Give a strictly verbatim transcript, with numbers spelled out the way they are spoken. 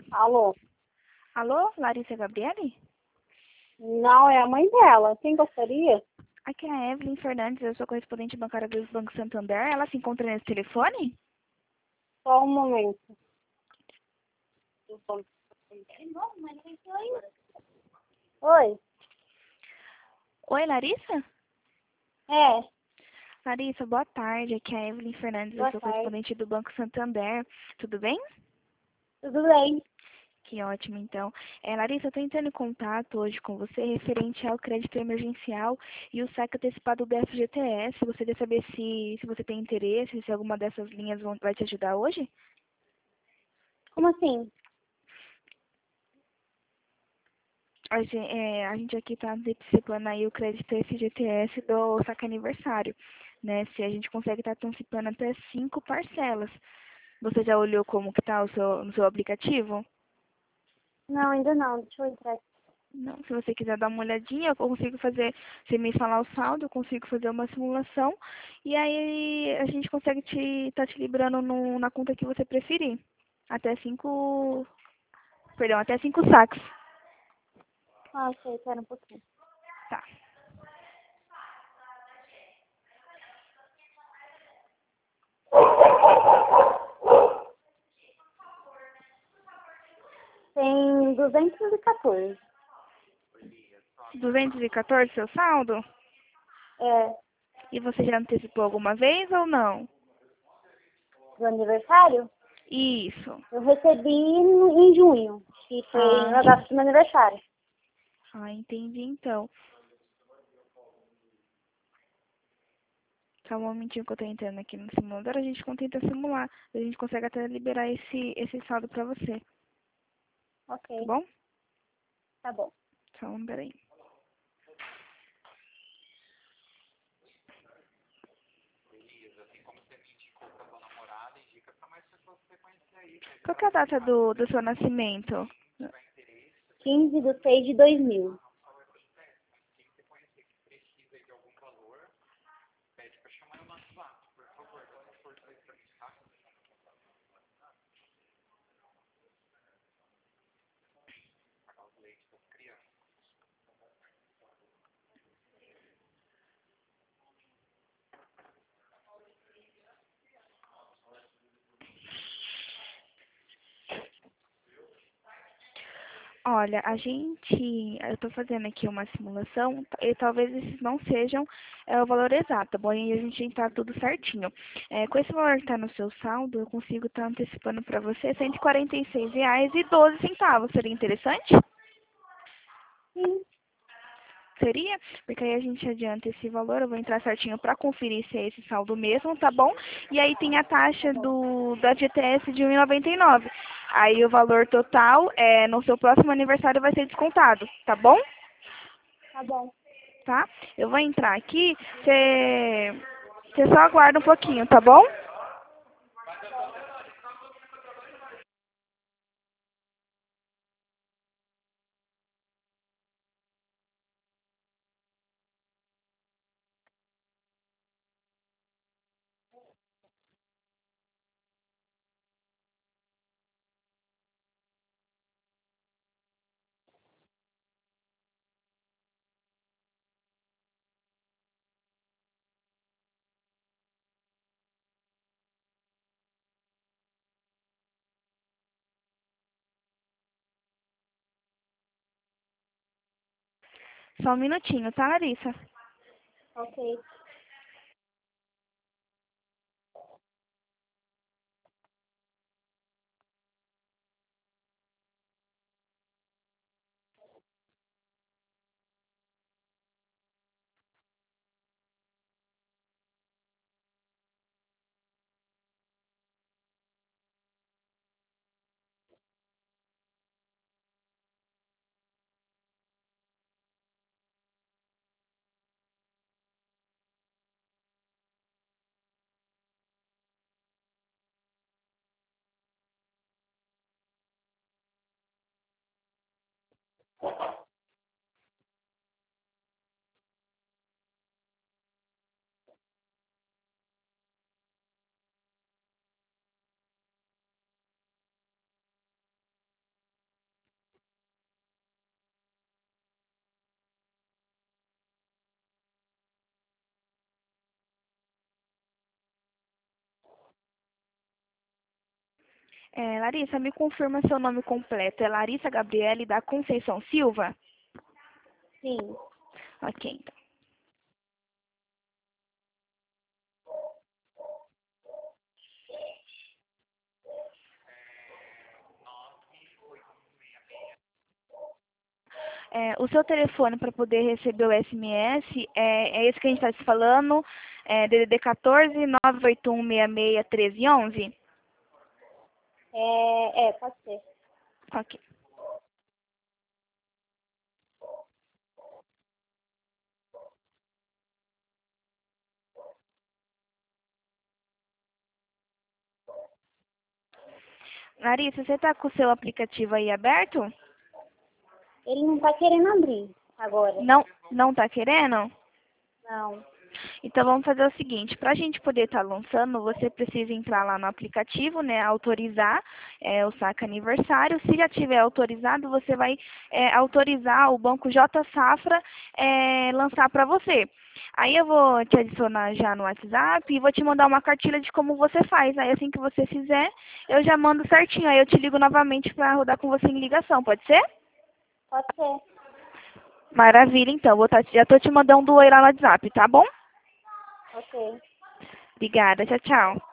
Alô? Alô, Larissa Gabriele? Não, é a mãe dela. Quem gostaria? Aqui é a Evelyn Fernandes, eu sou correspondente bancária do Banco Santander. Ela se encontra nesse telefone? Só um momento. Oi? Oi, Larissa? É, Larissa, boa tarde. Aqui é a Evelyn Fernandes, eu boa sou tarde. correspondente do Banco Santander. Tudo bem? Tudo bem? Que ótimo, então. É, Larissa, eu estou entrando em contato hoje com você referente ao crédito emergencial e o saque antecipado do F G T S. Gostaria de saber se, se você tem interesse, se alguma dessas linhas vão, vai te ajudar hoje? Como assim? A gente, é, a gente aqui está antecipando aí o crédito F G T S do saque aniversário, né? Se a gente consegue estar antecipando até cinco parcelas. Você já olhou como que tá o seu, no seu aplicativo? Não, ainda não. Deixa eu entrar aqui. Não, se você quiser dar uma olhadinha, eu consigo fazer, se me falar o saldo, eu consigo fazer uma simulação e aí a gente consegue te tá te liberando no, na conta que você preferir. Até cinco, perdão, até cinco saques. Ah, ok, espera um pouquinho. Tá. Tem duzentos e quatorze. duzentos e quatorze seu saldo? É, E você já antecipou alguma vez ou não? do aniversário? Isso. Eu recebi no- em junho, que foi Ah, na data do meu aniversário. ah, entendi então. Só um momentinho que eu tô entrando aqui no simulador, a gente tenta simular. A gente consegue até liberar esse, esse saldo pra você, tá Ok, bom? tá bom. Só um, peraí. Qual que é a data do, do seu nascimento? quinze de seis de dois mil. Olha, a gente, eu estou fazendo aqui uma simulação e talvez esses não sejam é, o valor exato, tá bom? E a gente entrar tudo certinho. É, com esse valor que está no seu saldo, eu consigo estar antecipando para você cento e quarenta e seis reais e doze centavos. Seria interessante? Sim, Seria? Porque aí a gente adianta esse valor, eu vou entrar certinho para conferir se é esse saldo mesmo, tá bom? E aí tem a tá taxa bom. do da G T S de um e noventa e nove. Aí o valor total é no seu próximo aniversário vai ser descontado, tá bom? Tá bom. Tá? Eu vou entrar aqui, você você só aguarda um pouquinho, tá bom? Só um minutinho, tá, Larissa? Ok. É, Larissa, me confirma seu nome completo. É Larissa Gabriele da Conceição Silva? Sim. Ok, então. É, o seu telefone para poder receber o S M S é, é esse que a gente está se falando, é D D D quatorze, nove oito um, seis seis, um três um um? É, é, pode ser. Ok. Larissa, você está com o seu aplicativo aí aberto? Ele não tá querendo abrir agora. Não, não está querendo? Não. Então vamos fazer o seguinte, para a gente poder estar lançando, você precisa entrar lá no aplicativo, né, autorizar é, o saque aniversário. Se já tiver autorizado, você vai é, autorizar o Banco J Safra é, lançar para você. Aí eu vou te adicionar já no WhatsApp e vou te mandar uma cartilha de como você faz. Aí assim que você fizer, eu já mando certinho. Aí eu te ligo novamente para rodar com você em ligação, pode ser? Pode ser. Maravilha, então. Vou tá, já estou te mandando um oi lá no WhatsApp, tá bom? Ok. Obrigada, tchau, tchau.